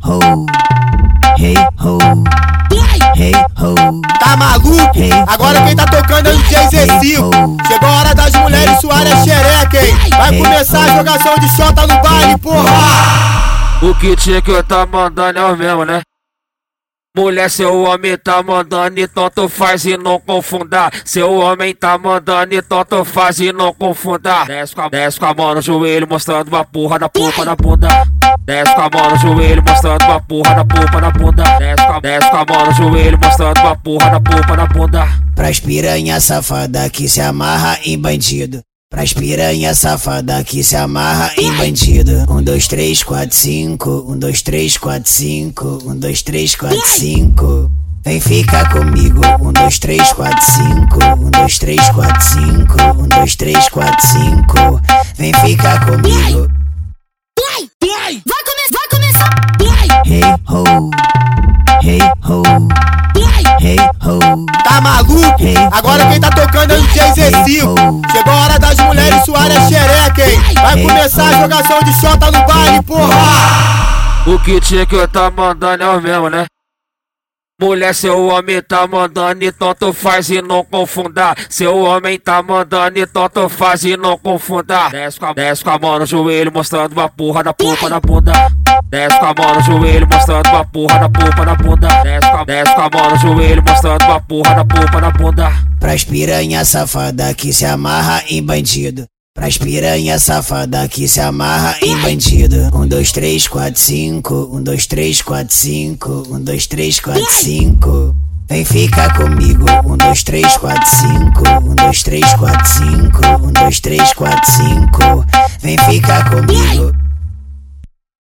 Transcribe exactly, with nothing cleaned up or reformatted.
ho, hey ho, hey ho. Tá maluco? Hey, Agora quem tá tocando é o D J Z cinco. Chegou a hora das mulheres suarem a xereca, hein? Vai começar a jogação de xota no baile, porra! O que tinha que eu tá mandando é o mesmo, né? Mulher, seu homem tá mandando, então tu faz e não confunda. Seu homem tá mandando, então tu faz e não confunda. Desce com a, desce com a mão no joelho, mostrando uma porra da polpa na bunda. Desce com a mão no joelho, mostrando uma porra da polpa na bunda. Desce com a, desce com a mão no joelho, mostrando uma porra da polpa na bunda. Pras piranha safada que se amarra em bandido. Pras piranha safada que se amarra em bandido. Um, dois, três, quatro, cinco. Um, dois, três, quatro, cinco. Um, dois, três, quatro, cinco. Vem ficar comigo. Um, dois, três, quatro, cinco. Um, dois, três, quatro, cinco. Um, dois, três, quatro, cinco. Vem ficar comigo. Vai, vai, vai começar, vai começar. Vai, hey ho, hey ho, hey ho. Tá maluco? Hey, Agora quem tá tocando é o D J Z cinco. Chegou a hora das mulheres suarem a xereca, hein? Vai começar a jogação de xota no baile, porra! O que tinha que eu tá mandando é o mesmo, né? Mulher, seu homem tá mandando, então tu faz e não confunda. Seu homem tá mandando, então tu faz e não confunda. Desce com a, desce com a mão no joelho, mostrando uma porra da polpa na bunda. Desce com a mão no joelho, mostrando uma porra da polpa na bunda. Desce com a, desce com a mão no joelho, mostrando uma porra da polpa na bunda. Pras piranha safada que se amarra em bandido. Pras piranha safada que se amarra em bandido. Um, dois, três, quatro, cinco. Um, dois, três, quatro, cinco. Um, dois, três, quatro, cinco. Vem ficar comigo. Um, dois, três, quatro, cinco. Um, dois, três, quatro, cinco. Um, dois, três, quatro, cinco. Vem ficar comigo.